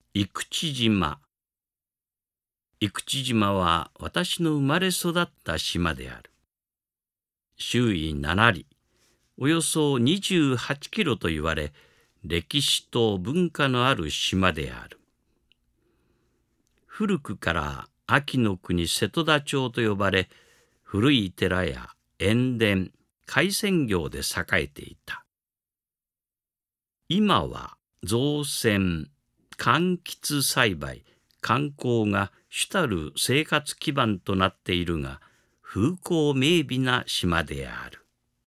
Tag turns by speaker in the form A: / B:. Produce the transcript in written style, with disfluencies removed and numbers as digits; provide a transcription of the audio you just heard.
A: 生口島。生口島は私の生まれ育った島である。周囲7里、およそ28キロと言われ、歴史と文化のある島である。古くから安芸国瀬戸田町と呼ばれ、古い寺や塩田、海鮮業で栄えていた。今は造船、柑橘栽培、観光が主たる生活基盤となっているが、風光明媚な島である。